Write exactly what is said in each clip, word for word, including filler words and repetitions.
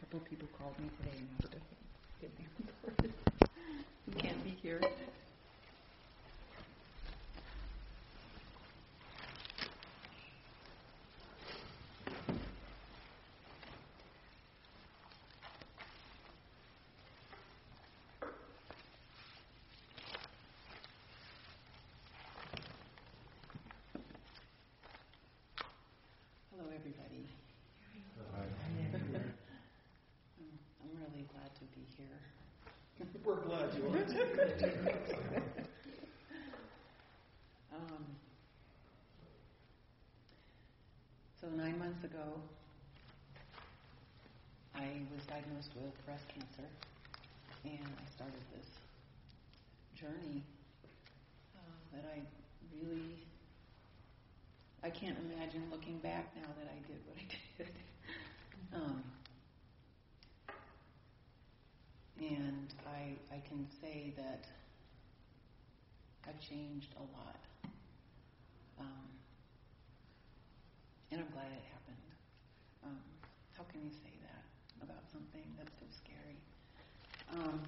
couple people called me today and asked if I didn't answer it. You can't be here. Hello, everybody. I'm really glad to be here. We're glad you are. um, so nine months ago, I was diagnosed with breast cancer, and I started this journey uh, that I really, I can't imagine looking back now that I did what I did. um, and I, I can say that I've changed a lot. Um, and I'm glad it happened. Um, how can you say that about something that's so scary? Um,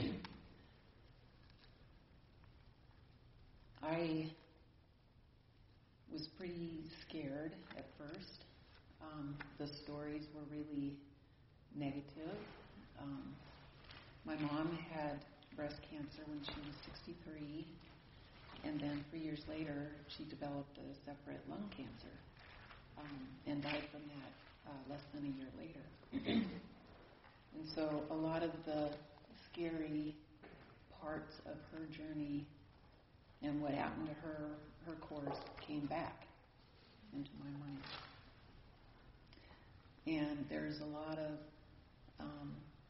I was pretty scared at first. Um, the stories were really negative. Um, my mom had breast cancer when she was sixty-three, and then three years later, she developed a separate lung cancer um, and died from that uh, less than a year later. And so a lot of the scary parts of her journey and what happened to her, her course, came back into my mind. And there's a lot of, um,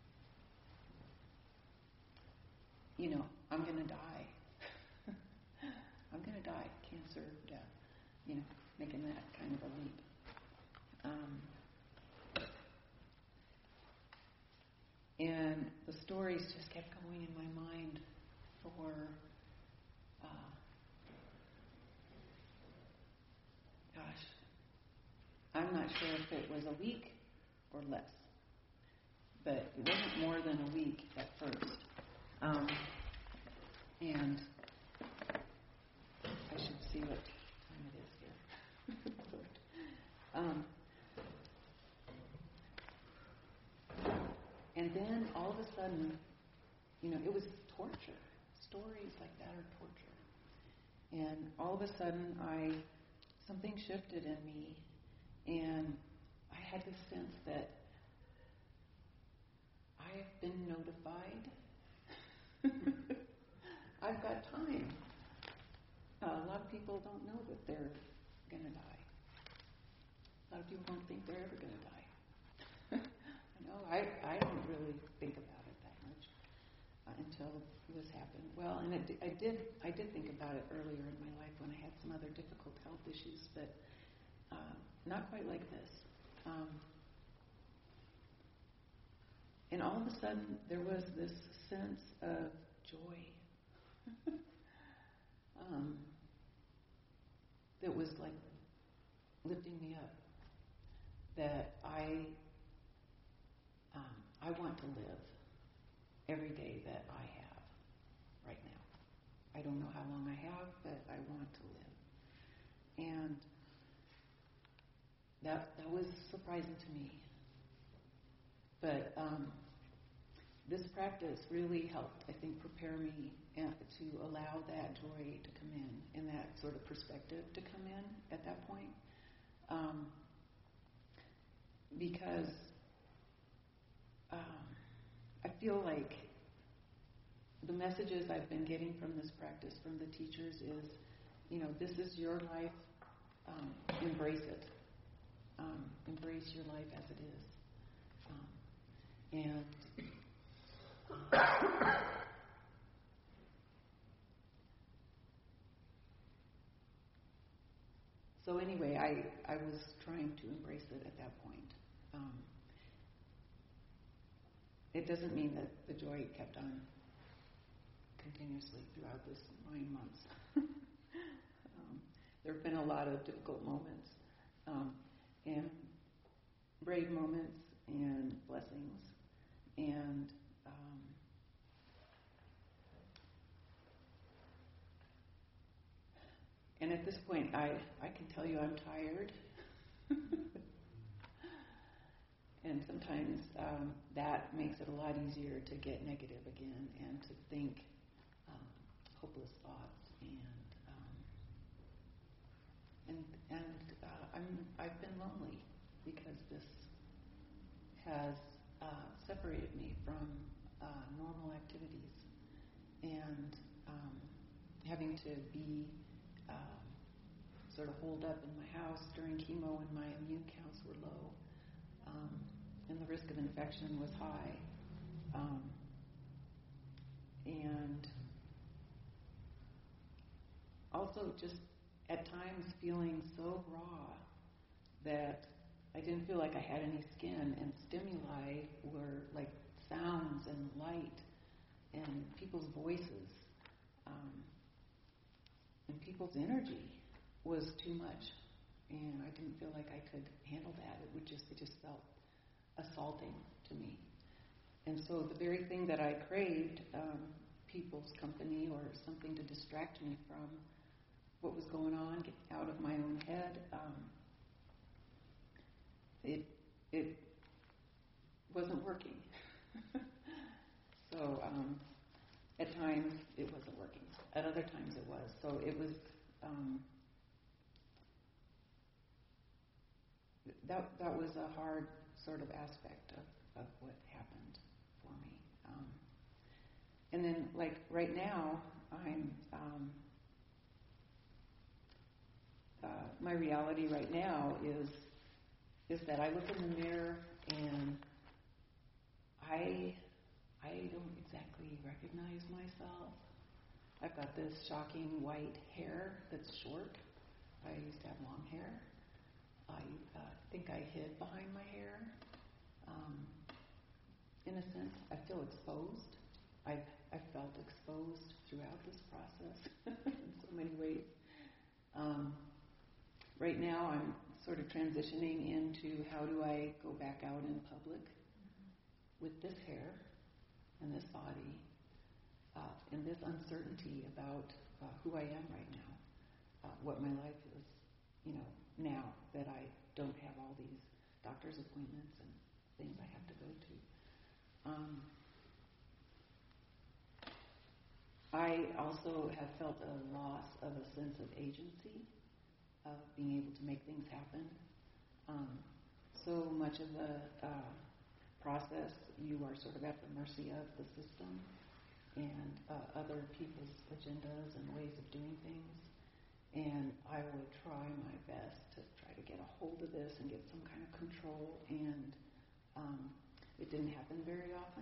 you know, I'm going to die. I'm going to die, cancer, death, you know, making that kind of a leap. Um, and the stories just kept going in my mind for, uh, gosh, I'm not sure if it was a week or less, but it wasn't more than a week at first. Um, and I should see what time it is here. um, and then all of a sudden, you know, it was torture. Stories like that are torture. And all of a sudden, I something shifted in me, and I had this sense that I have been notified. I've got time. Uh, a lot of people don't know that they're going to die. A lot of people don't think they're ever going to die. I know, I, I don't really think about it that much uh, until this happened. Well, and it, I did I did think about it earlier in my life when I had some other difficult health issues, but uh, not quite like this. Um, and all of a sudden, there was this sense of joy. um, that was like lifting me up. That I um, I want to live every day that I have right now. I don't know how long I have, but I want to live. And that that was surprising to me. But um, this practice really helped, I think, prepare me to allow that joy to come in and that sort of perspective to come in at that point. Um, because um, I feel like the messages I've been getting from this practice, from the teachers, is, you know, this is your life, um, embrace it. Um, embrace your life as it is. Um, and so anyway, I, I was trying to embrace it at that point. Um, it doesn't mean that the joy kept on continuously throughout this nine months. um, there have been a lot of difficult moments um, and brave moments and blessings. And um, and at this point, I, I can tell you I'm tired. And sometimes um, that makes it a lot easier to get negative again and to think um, hopeless thoughts. And um, and and uh, I'm I've been lonely because this has uh, separated me from uh, normal activities, and um, having to be um, sort of holed up in my house during chemo when my immune counts were low. Um, and the risk of infection was high. Um, and also just at times feeling so raw that I didn't feel like I had any skin, and stimuli were like sounds and light and people's voices, um, and people's energy was too much, and I didn't feel like I could handle that. It would just, it just felt assaulting to me. And so the very thing that I craved, um, people's company or something to distract me from what was going on, get out of my own head, um, it it wasn't working. So um, at times it wasn't working. At other times it was. So it was um, that that was a hard sort of aspect of, of what happened for me. Um, and then, like right now, I'm um, uh, my reality right now is is that I look in the mirror and I I don't exactly recognize myself. I've got this shocking white hair that's short. I used to have long hair. I uh, think I hid behind my hair. Um, in a sense, I feel exposed. I've, I've felt exposed throughout this process in so many ways. Um, right now, I'm sort of transitioning into how do I go back out in public with this hair and this body uh, and this uncertainty about uh, who I am right now, uh, what my life is, you know, now that I don't have all these doctor's appointments and things I have to go to. Um, I also have felt a loss of a sense of agency, of being able to make things happen. Um, so much of the uh, process, you are sort of at the mercy of the system and uh, other people's agendas and ways of doing things. And I would try my best to try to get a hold of this and get some kind of control, and um, it didn't happen very often.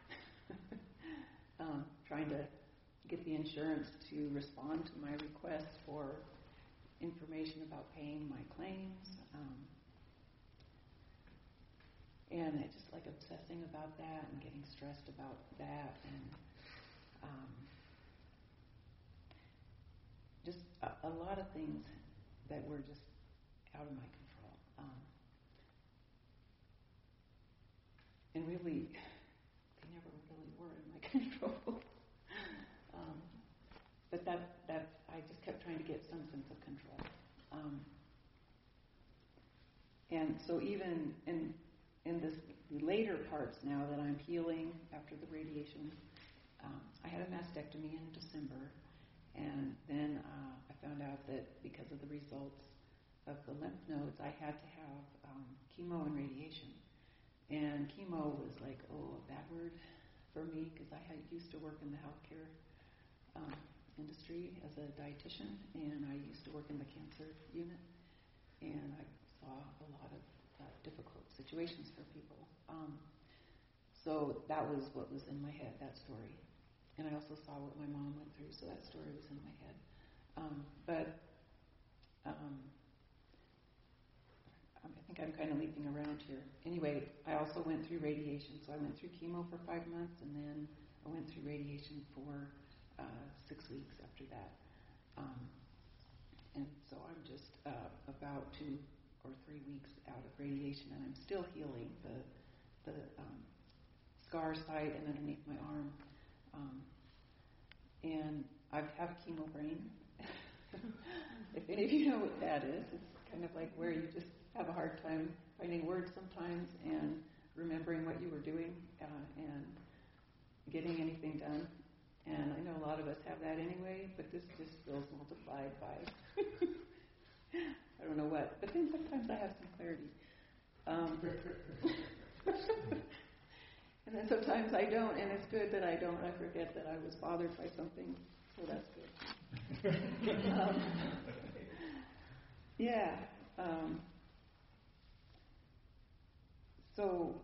um, trying to get the insurance to respond to my request for information about paying my claims. Um, and I just like obsessing about that and getting stressed about that, and um, just a, a lot of things that were just out of my control. Um, and really, they never really were in my control. um, but that, that, I just kept trying to get some sense of control. Um, and so even in in this the later parts now that I'm healing after the radiation, um, I had a mastectomy in December, and then uh, I found out that because of the results of the lymph nodes, I had to have um, chemo and radiation. And chemo was like, oh, a bad word for me because I had used to work in the healthcare um, industry as a dietitian, and I used to work in the cancer unit, and I saw a lot of uh, difficult situations for people. Um, so that was what was in my head, that story. And I also saw what my mom went through, so that story was in my head. Um, but um, I think I'm kind of leaping around here. Anyway, I also went through radiation. So I went through chemo for five months, and then I went through radiation for uh, six weeks after that. Um, and so I'm just uh, about two or three weeks out of radiation, and I'm still healing. The the um, scar site and underneath my arm. Um, and I have chemo brain. If any of you know what that is, it's kind of like where you just have a hard time finding words sometimes and remembering what you were doing uh, and getting anything done. And I know a lot of us have that anyway, but this just feels multiplied by I don't know what. But then sometimes I have some clarity. Um, and then sometimes I don't, and it's good that I don't. I forget that I was bothered by something, so that's good. um, yeah. Um, so,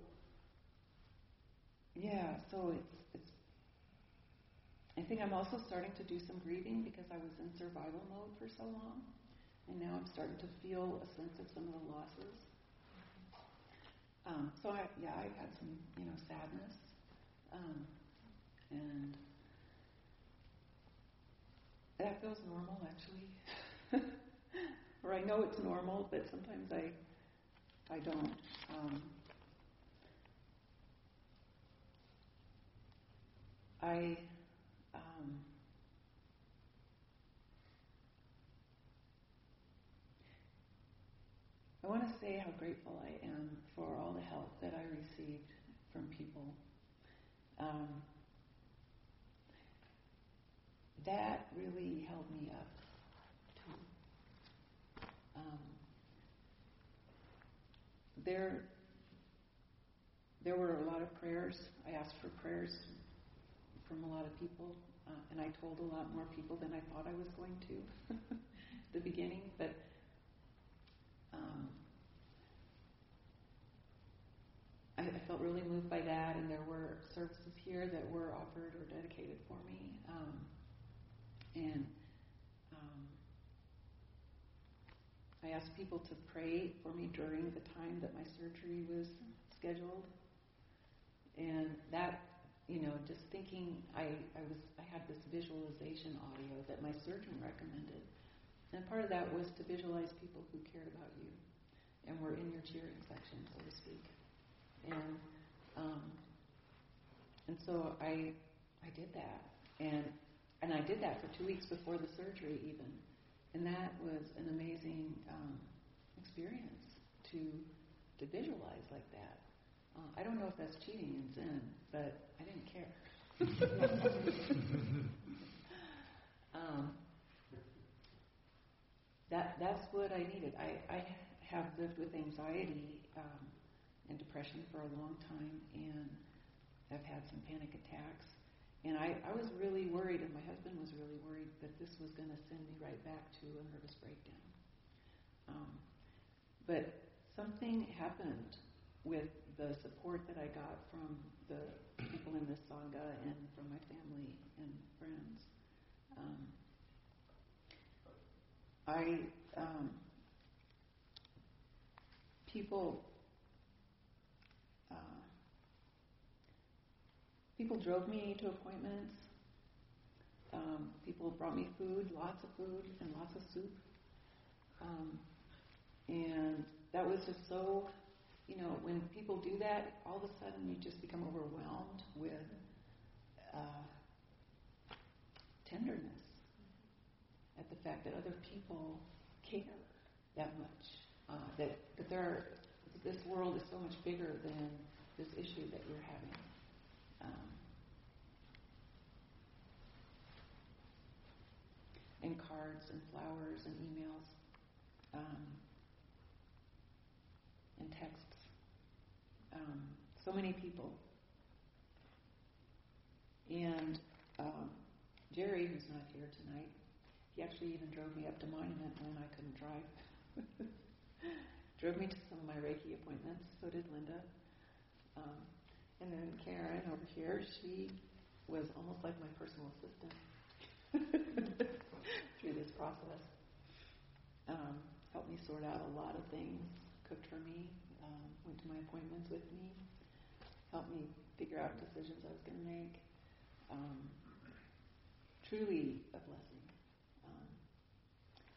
yeah, so it's, it's, I think I'm also starting to do some grieving because I was in survival mode for so long, and now I'm starting to feel a sense of some of the losses. Um, so, I, yeah, I've had some, you know, sadness, um, and that feels normal, actually. Or I know it's normal, but sometimes I I don't. Um, I um, I want to say how grateful I am for all the help that I received from people. Um, that really held me up, too. Um, there, there were a lot of prayers. I asked for prayers from a lot of people, uh, and I told a lot more people than I thought I was going to at the beginning, but um, I, I felt really moved by that, and there were services here that were offered or dedicated for me, um, and um, I asked people to pray for me during the time that my surgery was scheduled, and that, you know, just thinking, I, I was I had this visualization audio that my surgeon recommended, and part of that was to visualize people who cared about you and were in your cheering section, so to speak. And um, and so I I did that, and and I did that for two weeks before the surgery even, and that was an amazing um, experience to to visualize like that. Uh, I don't know if that's cheating in Zen, but I didn't care. um, that that's what I needed. I, I have lived with anxiety um, and depression for a long time, and I've had some panic attacks. And I, I was really worried, and my husband was really worried that this was going to send me right back to a nervous breakdown. Um, but something happened with the support that I got from the people in this Sangha and from my family and friends. Um, I um, people uh, people drove me to appointments. Um, people brought me food, lots of food and lots of soup. Um, and that was just so, you know, when people do that, all of a sudden you just become overwhelmed with uh, tenderness at the fact that other people care that much. Uh, that that there are, this world is so much bigger than this issue that you're having. Um, and cards and flowers and emails um, and texts. Um, so many people. And um, Jerry, who's not here tonight, he actually even drove me up to Monument when I couldn't drive. Drove me to some of my Reiki appointments. So did Linda. Um, and then Karen over here, she was almost like my personal assistant through this process. Um, helped me sort out a lot of things, cooked for me, um, went to my appointments with me, helped me figure out decisions I was going to make. Um, truly a blessing. Um,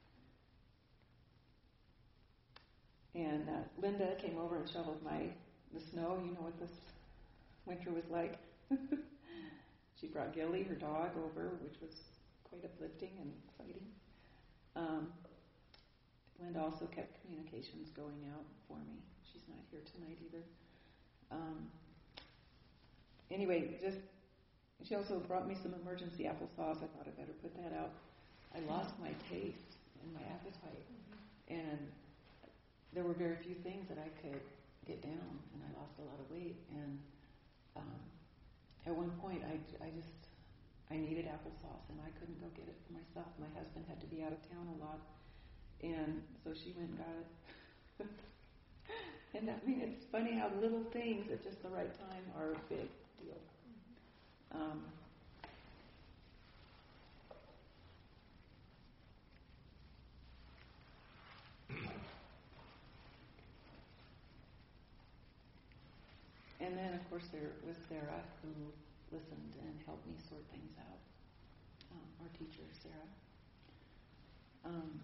and uh, Linda came over and shoveled my the snow. You know what this winter was like. She brought Gilly, her dog, over, which was quite uplifting and exciting. Um, Linda also kept communications going out for me. She's not here tonight either. Um, anyway, just she also brought me some emergency applesauce. I thought I better put that out. I lost my taste and my appetite, and there were very few things that I could get down, and I lost a lot of weight. And um, at one point, I, I just I needed applesauce, and I couldn't go get it for myself. My husband had to be out of town a lot, and so she went and got it. And I mean, it's funny how little things at just the right time are a big deal. Um, and then, of course, there was Sarah, who listened and helped me sort things out. Um, our teacher, Sarah. Um,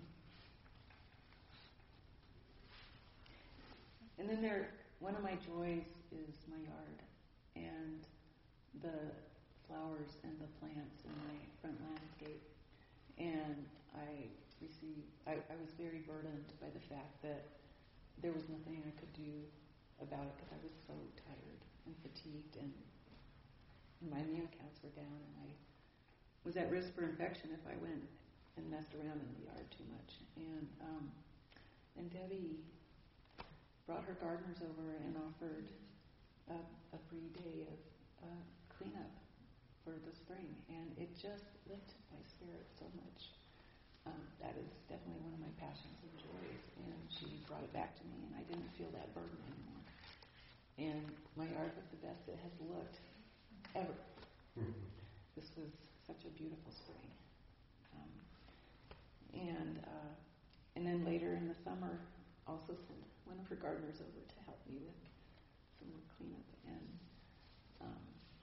and then there, one of my joys is my yard and the flowers and the plants in my front landscape. And I received, I, I was very burdened by the fact that there was nothing I could do about it because I was so tired and fatigued, and, and my immune counts were down, and I was at risk for infection if I went and messed around in the yard too much. And um, and Debbie brought her gardeners over and offered a, a free day of uh, cleanup for the spring, and it just lifted my spirit so much. Um, that is definitely one of my passions and joys, and she brought it back to me, and I didn't feel that burden anymore. And my yard was the best it has looked ever. Mm-hmm. This was such a beautiful spring. Um, and uh, and then later in the summer, also sent one of her gardeners over to help me with some more cleanup. And um,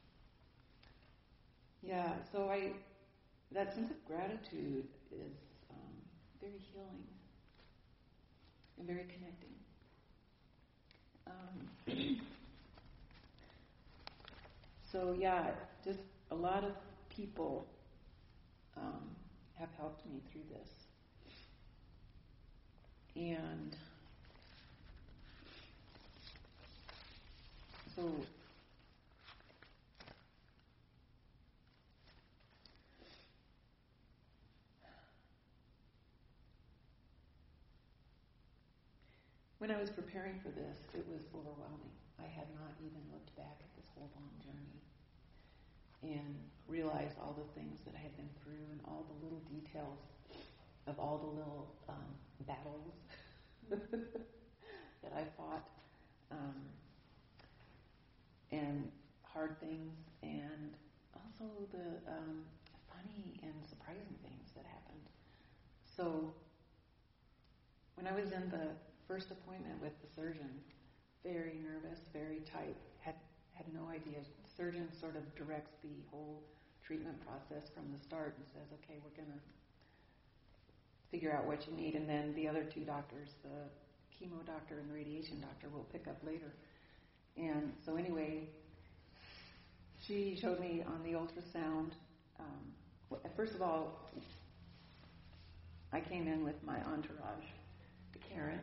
yeah, so I that sense of gratitude is um, very healing and very connecting. Um, so yeah, just a lot of people um, have helped me through this. And so when I was preparing for this, it was overwhelming. I had not even looked back at this whole long journey and realized all the things that I had been through and all the little details of all the little um, battles that I fought, um, and hard things, and also the um, funny and surprising things that happened. So when I was in the first appointment with the surgeon, very nervous, very tight, had had no idea. The surgeon sort of directs the whole treatment process from the start and says, okay, we're going to figure out what you need, and then the other two doctors, the chemo doctor and the radiation doctor, will pick up later. And so anyway, she showed me on the ultrasound. Um, well, first of all, I came in with my entourage, the Karen,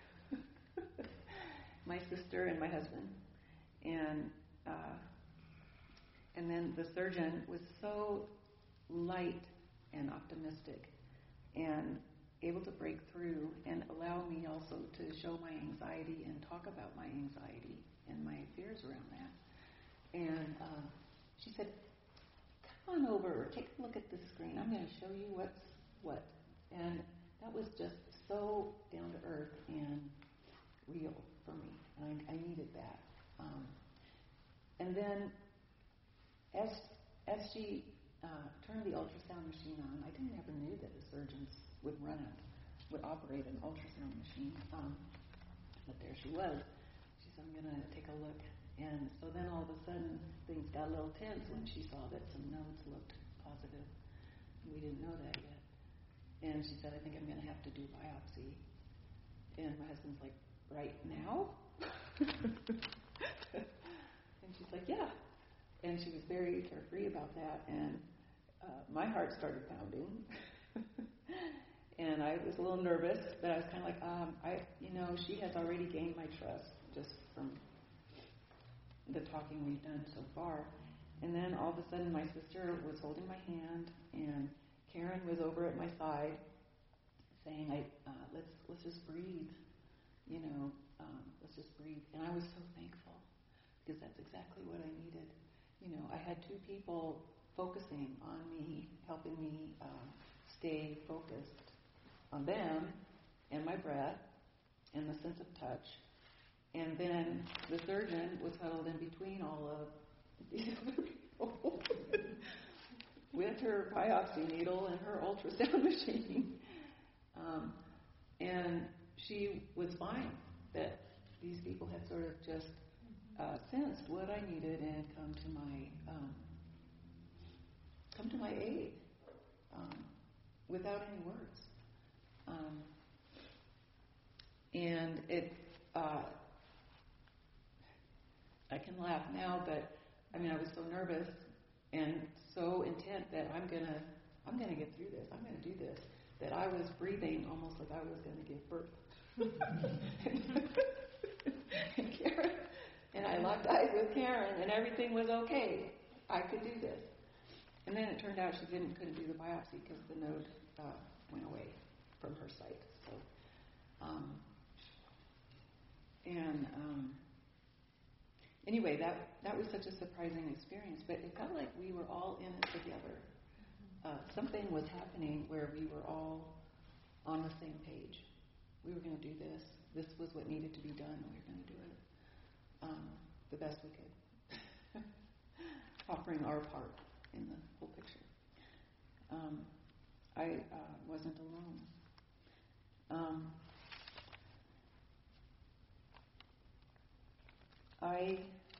my sister, and my husband, and uh, and then the surgeon was so light and optimistic and able to break through and allow me also to show my anxiety and talk about my anxiety and my fears around that. And uh, she said, come on over, take a look at this screen. I'm going to show you what's what. And that was just so down to earth and real for me. And I, I needed that. Um, and then as as she uh, turned the ultrasound machine on, I didn't ever knew that the surgeons would run it, would operate an ultrasound machine. Um, but there she was. She said, I'm going to take a look. And so then all of a sudden, things got a little tense when she saw that some nodes looked positive. We didn't know that yet. And she said, I think I'm going to have to do biopsy. And my husband's like, right now? And she's like, yeah. And she was very carefree about that. And uh, my heart started pounding. And I was a little nervous, but I was kind of like, um, I, you know, she has already gained my trust just from the talking we've done so far. And then all of a sudden, my sister was holding my hand, and Karen was over at my side, saying, "I uh, let's let's just breathe, you know, um, let's just breathe." And I was so thankful because that's exactly what I needed. You know, I had two people focusing on me, helping me uh, stay focused on them and my breath and the sense of touch. And then the surgeon was huddled in between all of these other people with her biopsy needle and her ultrasound machine. Um, and she was fine that these people had sort of just uh, sensed what I needed and come to my um, come to my aid um, without any words. Um, and it, uh, I can laugh now, but I mean, I was so nervous and so intent that I'm gonna, I'm gonna get through this. I'm gonna do this. That I was breathing almost like I was gonna give birth. and Karen, and I locked eyes with Karen, and everything was okay. I could do this. And then it turned out she didn't, couldn't do the biopsy because the node uh, went away from her site. So, um, and um, anyway, that that was such a surprising experience. But it felt like we were all in it together. Uh, something was happening where we were all on the same page. We were going to do this. This was what needed to be done. We were going to do it um, the best we could, offering our part in the whole picture. Um, I uh, wasn't alone. Um, I,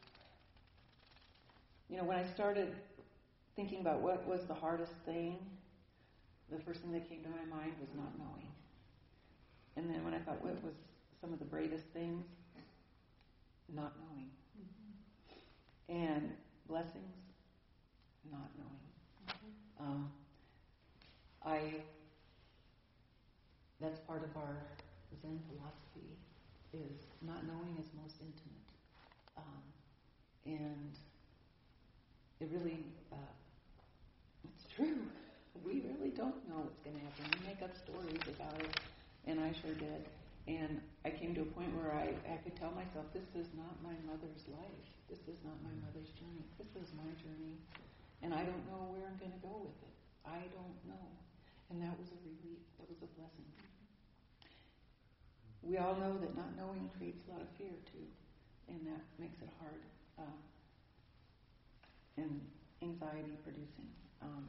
you know, when I started thinking about what was the hardest thing, the first thing that came to my mind was not knowing. And then when I thought what was some of the bravest things, not knowing. Mm-hmm. And blessings, not knowing. Mm-hmm. Um, I, that's part of our Zen philosophy, is not knowing is most intimate. Um, and it really, uh, it's true. We really don't know what's going to happen. We make up stories about it, and I sure did. And I came to a point where I, I could tell myself, this is not my mother's life. This is not my mother's journey. This is my journey. And I don't know where I'm going to go with it. I don't know. And that was a relief. That was a blessing. We all know that not knowing creates a lot of fear, too. And that makes it hard uh, and anxiety-producing. Um,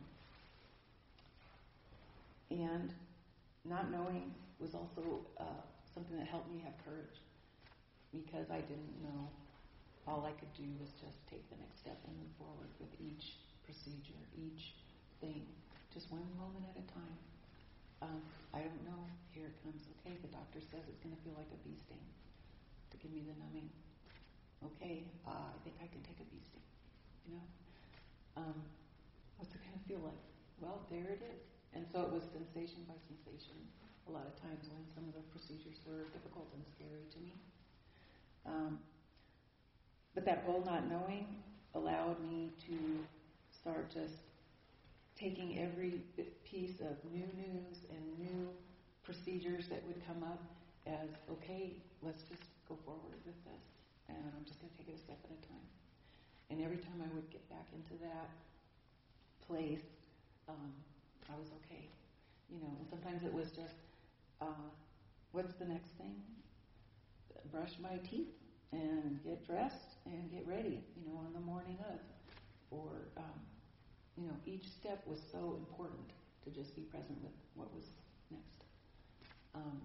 and not knowing was also uh, something that helped me have courage, because I didn't know. All I could do was just take the next step and move forward with each procedure, each thing, just one moment at a time. Um, I don't know. Here it comes. Okay, the doctor says it's going to feel like a bee sting to give me the numbing. Okay, uh, I think I can take a bee sting. You know, um, what's it going to feel like? Well, there it is. And so it was sensation by sensation. A lot of times when some of the procedures were difficult and scary to me. Um, but that whole not knowing allowed me to start just taking every piece of new news and new procedures that would come up as, okay, let's just go forward with this. And I'm just going to take it a step at a time. And every time I would get back into that place, um, I was okay. You know, and sometimes it was just, uh, what's the next thing? Brush my teeth and get dressed and get ready, you know, on the morning of. Or, um, you know, each step was so important to just be present with what was next. Um,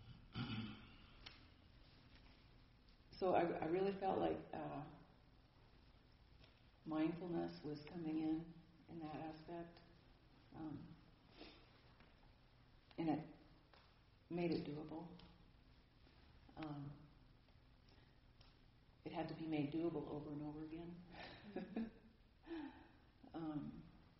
so I, I really felt like uh, mindfulness was coming in in that aspect. Um, and it made it doable. Um, it had to be made doable over and over again. um,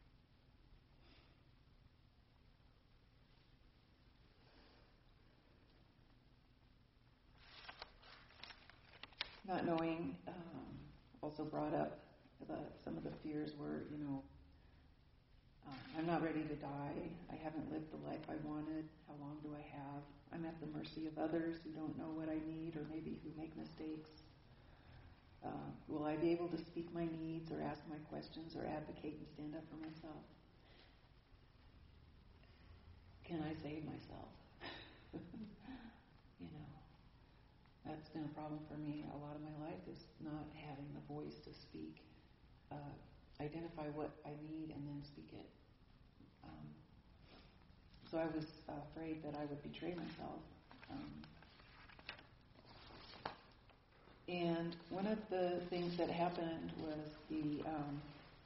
not knowing um, also brought up the, some of the fears were, you know, uh, I'm not ready to die. I haven't lived the life I wanted. How long do I have? I'm at the mercy of others who don't know what I need or maybe who make mistakes. Uh, will I be able to speak my needs or ask my questions or advocate and stand up for myself? Can I save myself? You know, that's been a problem for me a lot of my life, is not having the voice to speak, uh, identify what I need and then speak it. Um, so I was afraid that I would betray myself. Um, and one of the things that happened was the um,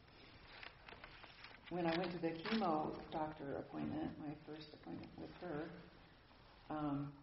when I went to the chemo doctor appointment, my first appointment with her, um,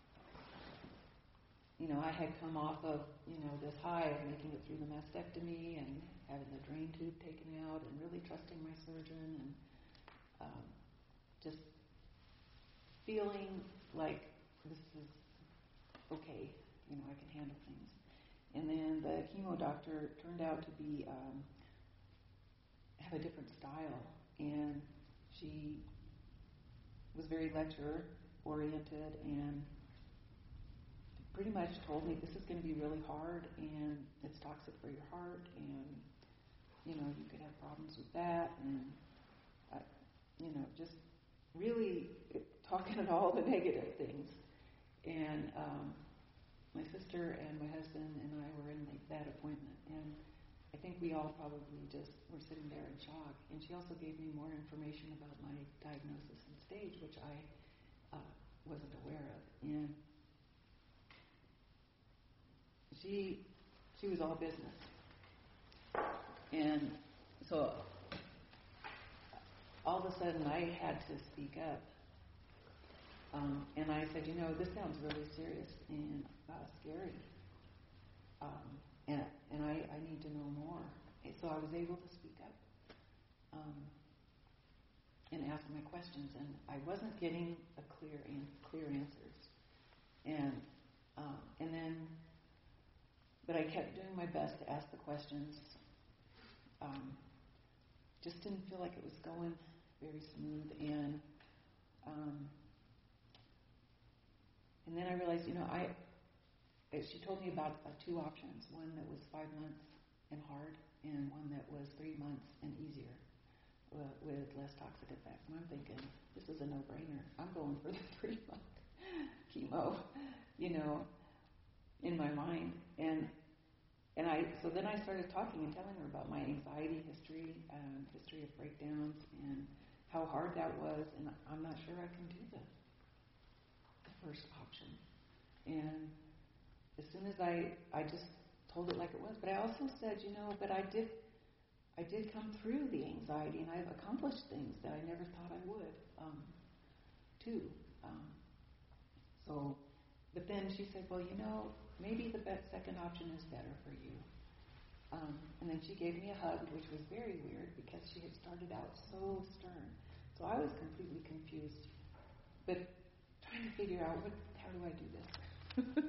you know, I had come off of, you know, this high of making it through the mastectomy and having the drain tube taken out and really trusting my surgeon and um, just feeling like this is okay, you know, I can handle things. And then the chemo doctor turned out to be um, have a different style, and she was very lecture oriented and pretty much told me this is going to be really hard and it's toxic for your heart and, you know, you could have problems with that and, uh, you know, just really talking about all the negative things. And um, my sister and my husband and I were in the, that appointment, and I think we all probably just were sitting there in shock. And she also gave me more information about my diagnosis and stage, which I uh, wasn't aware of. And she she was all business. And so all of a sudden I had to speak up. Um, and I said, you know, this sounds really serious and uh, scary. Um, and and I, I need to know more. And so I was able to speak up um, and ask my questions. And I wasn't getting a clear an- clear answers. And um, and then, but I kept doing my best to ask the questions. Um, just didn't feel like it was going very smooth. And um, and then I realized, you know, I. She told me about uh, two options, one that was five months and hard, and one that was three months and easier uh, with less toxic effects. And I'm thinking, this is a no-brainer. I'm going for the three-month chemo, you know, in my mind. And and I so then I started talking and telling her about my anxiety history, um, history of breakdowns, and how hard that was. And I'm not sure I can do the, the first option. And as soon as I, I just told it like it was, but I also said, you know, but I did, I did come through the anxiety, and I've accomplished things that I never thought I would, um, too. Um, so, but then she said, well, you know, maybe the best second option is better for you. Um, and then she gave me a hug, which was very weird because she had started out so stern. So I was completely confused, but trying to figure out what, how do I do this?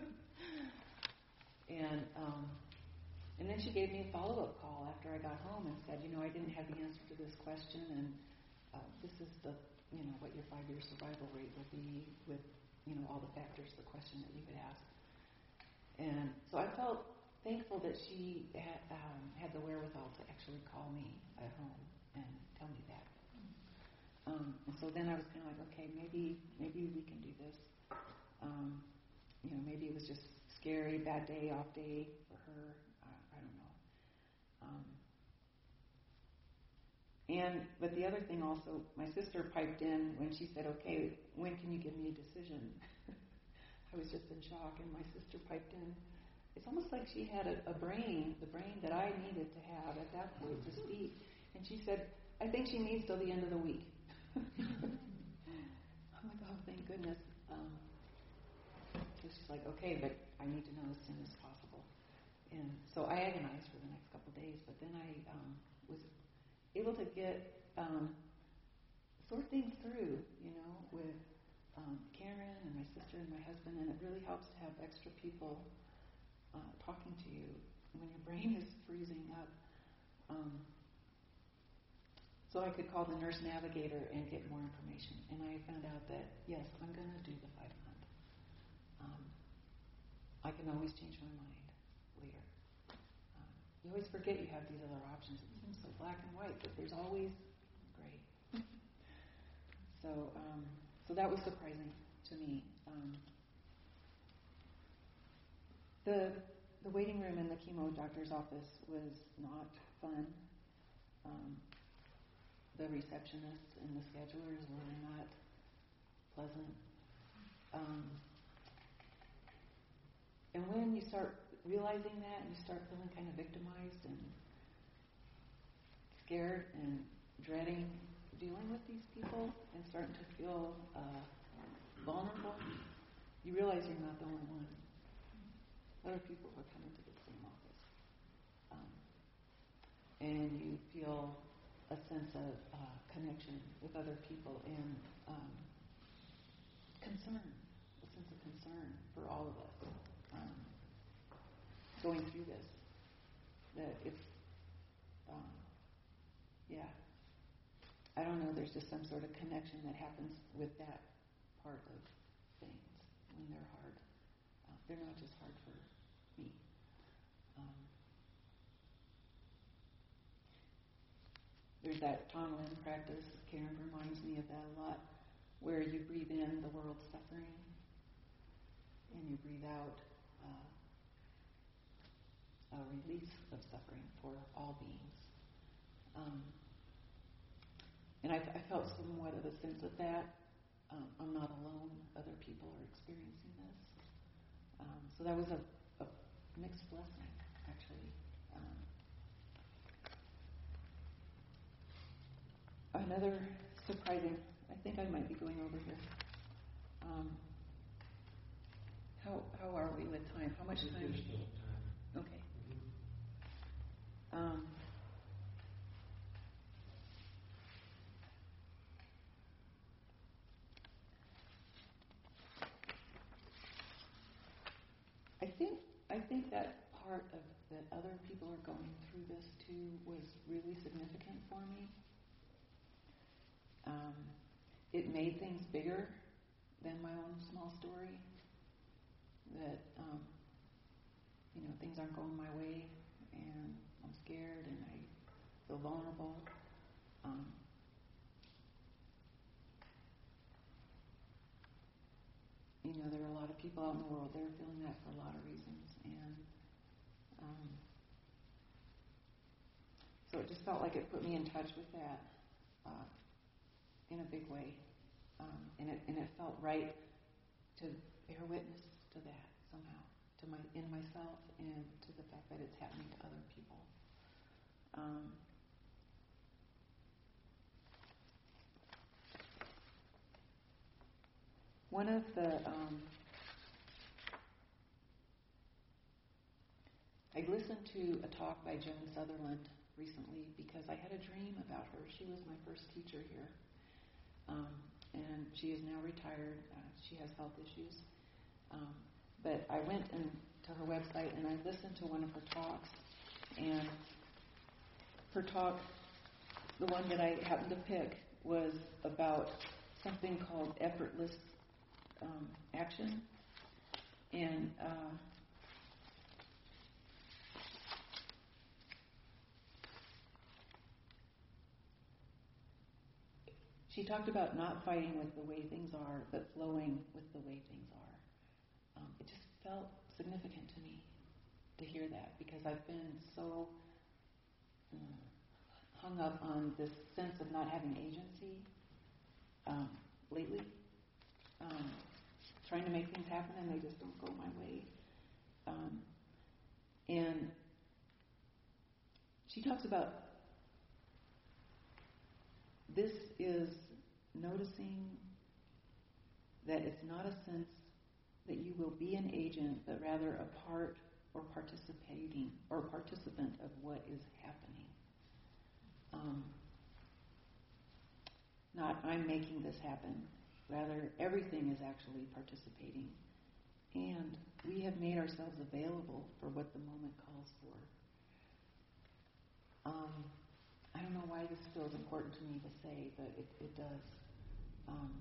And um, and then she gave me a follow-up call after I got home and said, you know, I didn't have the answer to this question, and uh, this is the, you know, what your five-year survival rate will be with, you know, all the factors, the question that you had asked. And so I felt thankful that she had, um, had the wherewithal to actually call me at home and tell me that. Um, and so then I was kind of like, okay, maybe maybe we can do this. Um, you know, maybe it was just scary, bad day, off day for her. I, I don't know. Um, and but the other thing also, my sister piped in when she said, "Okay, when can you give me a decision?" I was just in shock, and my sister piped in. It's almost like she had a, a brain, the brain that I needed to have at that point to speak. And she said, "I think she needs till the end of the week." I'm like, "Oh, thank goodness." Um, So she's like, okay, but I need to know as soon as possible. and so I agonized for the next couple of days, but then I um, was able to get um, sort things through, you know, with um, Karen and my sister and my husband, and it really helps to have extra people uh, talking to you when your brain is freezing up. Um, so I could call the nurse navigator and get more information, and I found out that yes, I'm going to do the five month. Um, I can always change my mind later. Um, you always forget you have these other options. It seems so black and white, but there's always gray. so, um, so that was surprising to me. Um, the the waiting room in the chemo doctor's office was not fun. Um, the receptionists and the schedulers were not pleasant. Um, and when you start realizing that, and you start feeling kind of victimized and scared and dreading dealing with these people and starting to feel uh, vulnerable, you realize you're not the only one. Other people are coming to the same office. Um, and you feel a sense of uh, connection with other people and um, concern, a sense of concern for all of us um, going through this. That it's, um, yeah, I don't know, there's just some sort of connection that happens with that part of things when they're hard. Uh, they're not just hard for me. Um, there's that Tom Lynn practice, Karen reminds me of that a lot, where you breathe in the world's suffering and you breathe out uh, a release of suffering for all beings. Um, and I, I felt somewhat of a sense of that. Um, I'm not alone. Other people are experiencing this. Um, so that was a, a mixed blessing, actually. Um, another surprising, I think I might be going over here. Um, how how are we with time? How much time? There's still time. Okay. Um, I think I think that part of that other people are going through this too was really significant for me. Um, it made things bigger than my own small story. That um, you know things aren't going my way, and I'm scared, and I feel vulnerable. Um, you know, there are a lot of people out in the world that are feeling that for a lot of reasons, and um, so it just felt like it put me in touch with that uh, in a big way, um, and it and it felt right to bear witness to that somehow, to my in myself and to the fact that it's happening to other people. Um, one of the um, I listened to a talk by Joan Sutherland recently because I had a dream about her. She was my first teacher here, um, and she is now retired. Uh, she has health issues. Um, but I went in, to her website and I listened to one of her talks, and her talk, the one that I happened to pick, was about something called effortless um, action. And uh, she talked about not fighting with the way things are, but flowing with the way things are. Um, it just felt significant to me to hear that, because I've been so uh, hung up on this sense of not having agency um, lately, um, trying to make things happen and they just don't go my way. Um, and she talks about this is noticing that it's not a sense that you will be an agent, but rather a part or participating or participant of what is happening. Um, not I'm making this happen. Rather, everything is actually participating. And we have made ourselves available for what the moment calls for. Um, I don't know why this feels important to me to say, but it, it does. Um,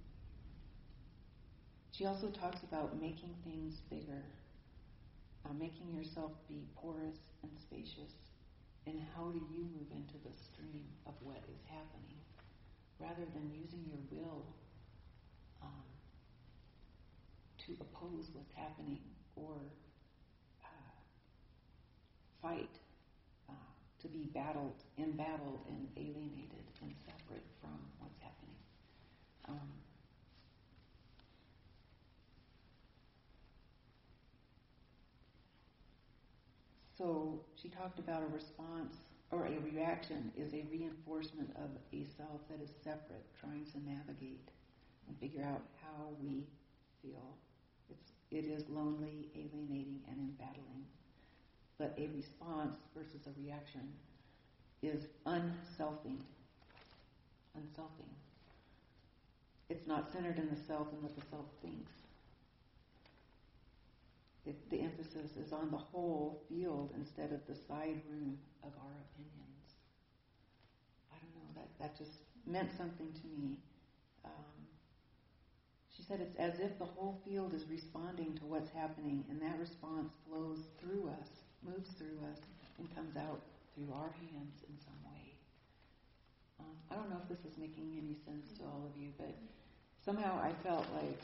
she also talks about making things bigger, uh, making yourself be porous and spacious. And how do you move into the stream of what is happening, rather than using your will um, to oppose what's happening or uh, fight, uh, to be battled, embattled, and alienated and separate from what's happening. Um, so she talked about a response or a reaction is a reinforcement of a self that is separate, trying to navigate and figure out how we feel. It's, it is lonely, alienating, and embattling. But a response versus a reaction is unselfing. Unselfing. It's not centered in the self and what the self thinks. It, the emphasis is on the whole field instead of the side room of our opinions. I don't know, that, that just meant something to me. Um, she said it's as if the whole field is responding to what's happening, and that response flows through us, moves through us, and comes out through our hands in some way. Um, I don't know if this is making any sense to all of you, but somehow I felt like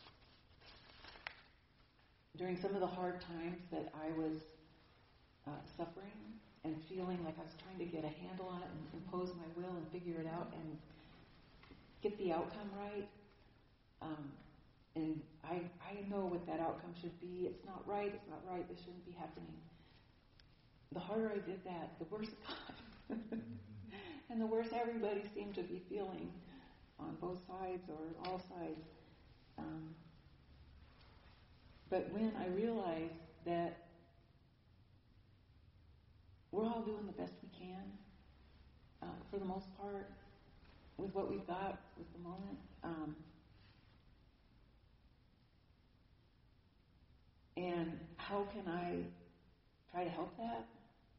during some of the hard times that I was uh, suffering and feeling like I was trying to get a handle on it and impose my will and figure it out and get the outcome right, um, and I, I know what that outcome should be. It's not right, it's not right, this shouldn't be happening. The harder I did that, the worse it got. And the worse everybody seemed to be feeling on both sides or all sides. Um, but when I realized that we're all doing the best we can, uh, for the most part, with what we've got, with the moment, um, and how can I try to help that?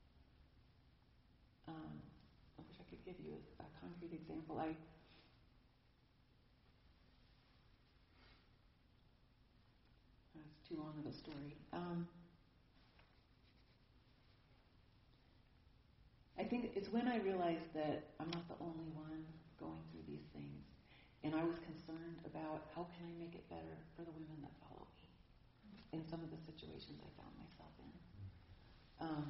Um, I wish I could give you a, a concrete example. I That's too long of a story. Um, I think it's when I realized that I'm not the only one going through these things, and I was concerned about how can I make it better for the women that follow me in some of the situations I found myself in. Um,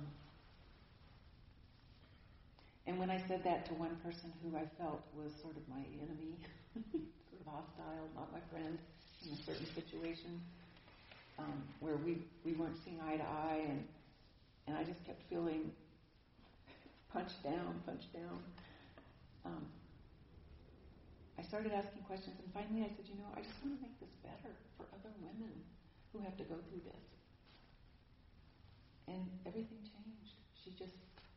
and when I said that to one person who I felt was sort of my enemy, sort of hostile, not my friend, in a certain situation, um, where we, we weren't seeing eye to eye, and, and I just kept feeling punched down, punched down. Um, I started asking questions, and finally I said, you know, I just want to make this better for other women who have to go through this. And everything changed. She just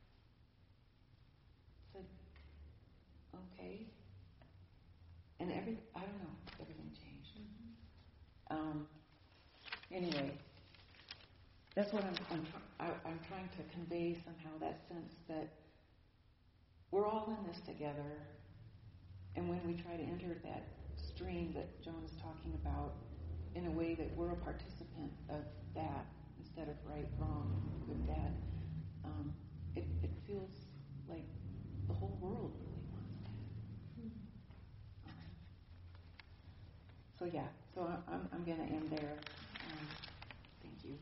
said, okay. And every, I don't know, everything changed. Mm-hmm. Um, anyway, that's what I'm, I'm, I, I'm trying to convey somehow, that sense that we're all in this together. And when we try to enter that stream that Joan is talking about in a way that we're a participant of that instead of right, wrong, good, bad, um, it, it feels like the whole world really wants that. Um, so yeah, so I'm, I'm going to end there. Um, thank you.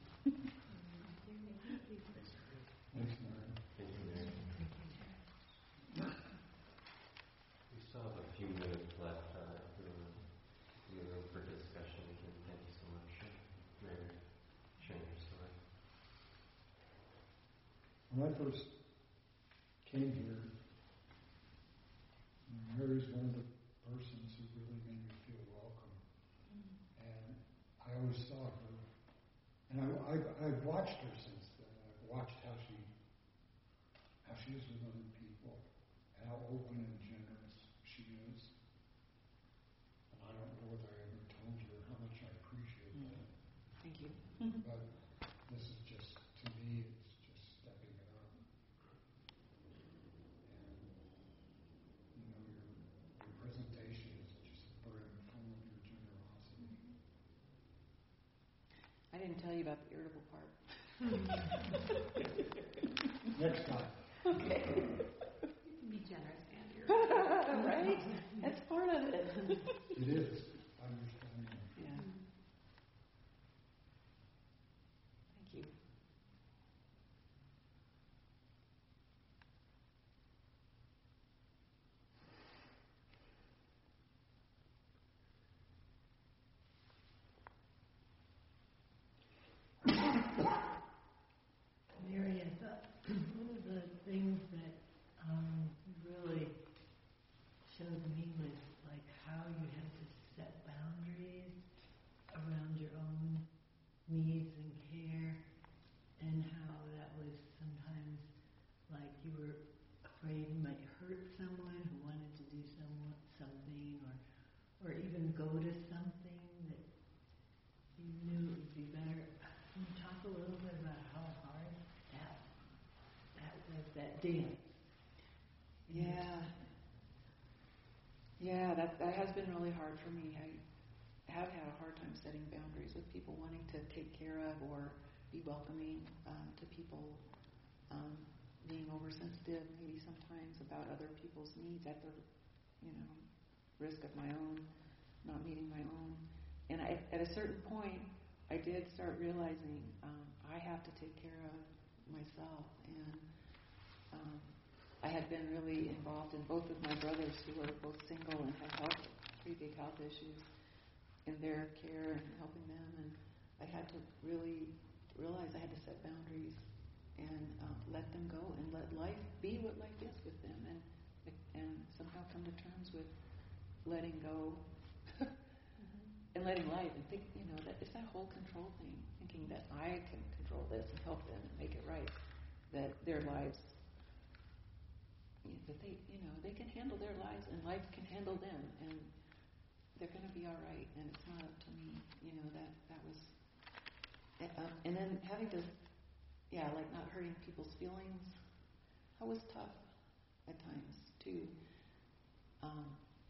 Thanks, Mary. Thank you, Mary. We still have a few minutes left uh, for the room for discussion. And thank you so much, Mary, for sharing your story. When I first came here, Mary's one of the persons who really made me feel welcome. Mm-hmm. And I always saw her And I, I've, I've watched her since then. I've watched how she, how she is with other people, how open and generous she is. And I don't know whether I ever told her how much I appreciate Mm. that. Thank you. But this is just, to me, it's just stepping it up. And, you know, your, your presentation is just brimful of your generosity. I didn't tell you about the irritable part. Next time. Okay. You can be generous and irritable. Right? That's part of it. It is. I understand that. Yeah. Thank you. Mary, I thought one of the things that um, really showed me was like how you had to set boundaries around your own needs and care, and how that was sometimes like you were afraid you might hurt someone who wanted to do some, something, or or even go to something that you knew it would be better. Can you talk a little bit about how hard that that was, that dance? Yeah. Yeah, that that has been really hard for me. I have had a hard time setting boundaries with people wanting to take care of or be welcoming um, to people, um, being oversensitive maybe sometimes about other people's needs at the, you know, risk of my own, not meeting my own. And I, at a certain point, I did start realizing um, I have to take care of myself. And um, I had been really involved in both of my brothers who were both single and had health, pretty big health issues, in their care and helping them. And I had to really realize I had to set boundaries and uh, let them go and let life be what life is with them, and and somehow come to terms with letting go and letting life, and think, you know, that it's that whole control thing, thinking that I can control this and help them and make it right, that their lives, you know, that they, you know, they can handle their lives and life can handle them, and they're going to be all right, and it's not up to me, you know, that, that was, uh, and then having to, yeah, like not hurting people's feelings, that was tough at times, too. Um,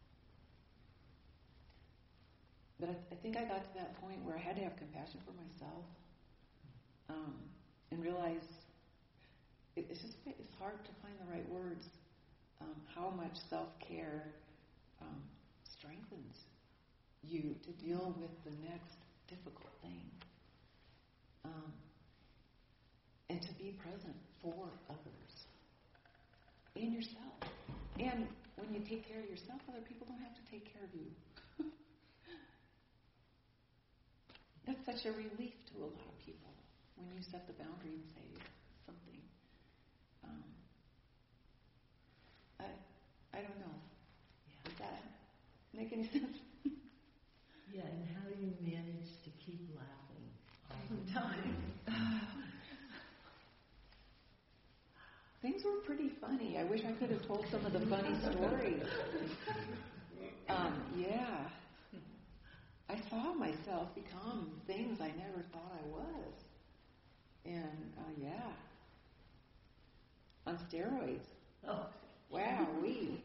But I, I think I got to that point where I had to have compassion for myself, um, and realize it, it's just it's hard to find the right words. Um, how much self-care um, strengthens you to deal with the next difficult thing, um, and to be present for others and yourself. And when you take care of yourself, other people don't have to take care of you. That's such a relief to a lot of people when you set the boundary and say something. Um, I I don't know. Yeah. Does that make any sense? Yeah, and how you manage to keep laughing all the time. Things were pretty funny. I wish I could have told some of the funny stories. Um, yeah. I saw myself become things I never thought I was. And, uh, yeah. On steroids. Oh. Wow, we.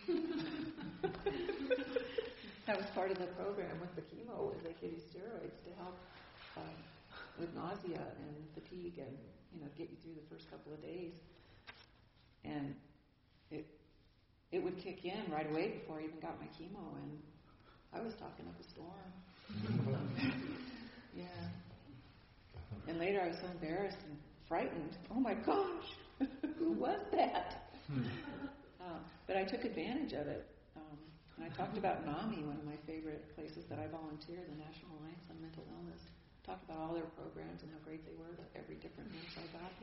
That was part of the program with the chemo, was they give you steroids to help um, with nausea and fatigue and, you know, get you through the first couple of days. And it it would kick in right away before I even got my chemo, and I was talking up a storm. Yeah. And later I was so embarrassed and frightened. Oh my gosh, who was that? uh, but I took advantage of it. Um, and I talked about NAMI, one of my favorite places that I volunteer, the National Alliance on Mental Illness. Talked about all their programs and how great they were, every different nurse I got.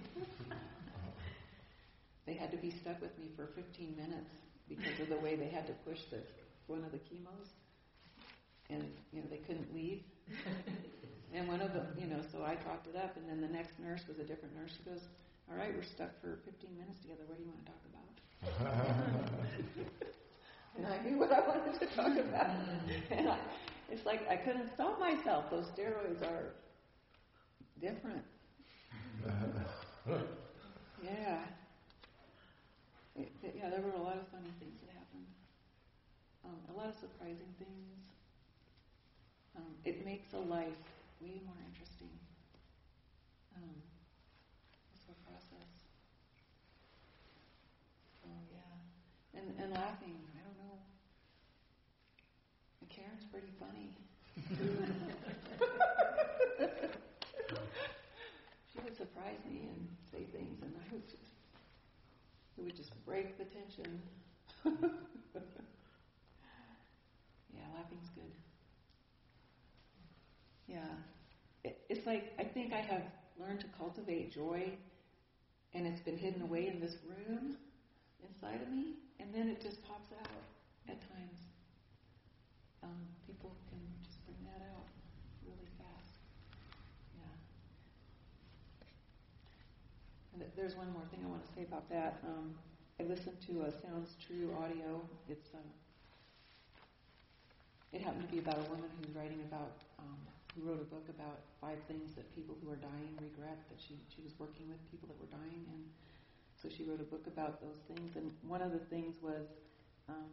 They had to be stuck with me for fifteen minutes because of the way they had to push the one of the chemos. And, you know, they couldn't leave. And one of them, you know, so I talked it up, and then the next nurse was a different nurse. She goes, all right, we're stuck for fifteen minutes together. What do you want to talk about? And I knew what I wanted to talk about. And I, it's like I couldn't stop myself. Those steroids are different. Yeah. It, it, yeah, there were a lot of funny things that happened. Um, a lot of surprising things. Um, it makes a life way more interesting. Um, this whole process. So yeah, and and laughing. I don't know. And Karen's pretty funny. She would surprise me and say things, and I would just, it would just break the tension. Yeah, laughing's good. Yeah. It, it's like, I think I have learned to cultivate joy, and it's been hidden away in this room inside of me, and then it just pops out at times. Um, people can just bring that out really fast. Yeah. And th- there's one more thing I want to say about that. Um, I listened to a Sounds True audio. It's um, it happened to be about a woman who's writing about, um, who wrote a book about five things that people who are dying regret, that she, she was working with people that were dying, and so she wrote a book about those things, and one of the things was, um,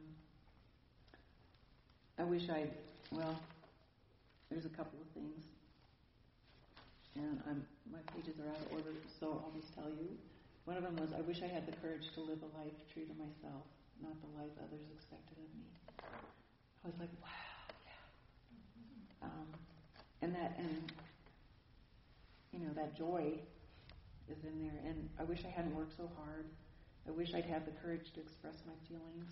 I wish I, well, there's a couple of things, and I'm, my pages are out of order, so I'll just tell you. One of them was, I wish I had the courage to live a life true to myself, not the life others expected of me. I was like, wow, yeah. Um, and that, and, you know, that joy is in there, and I wish I hadn't worked so hard. I wish I'd had the courage to express my feelings.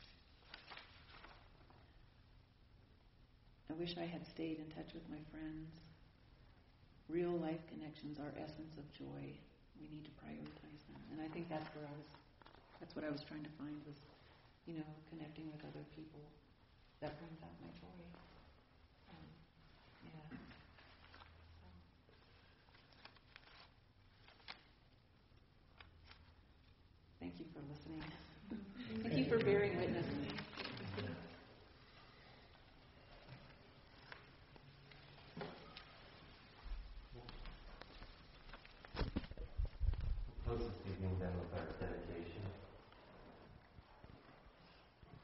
I wish I had stayed in touch with my friends. Real life connections are essence of joy. We need to prioritize them. And I think that's where I was, that's what I was trying to find was, you know, connecting with other people. That brings out my joy. Um, yeah. So. Thank you for listening. Thank you for bearing witness.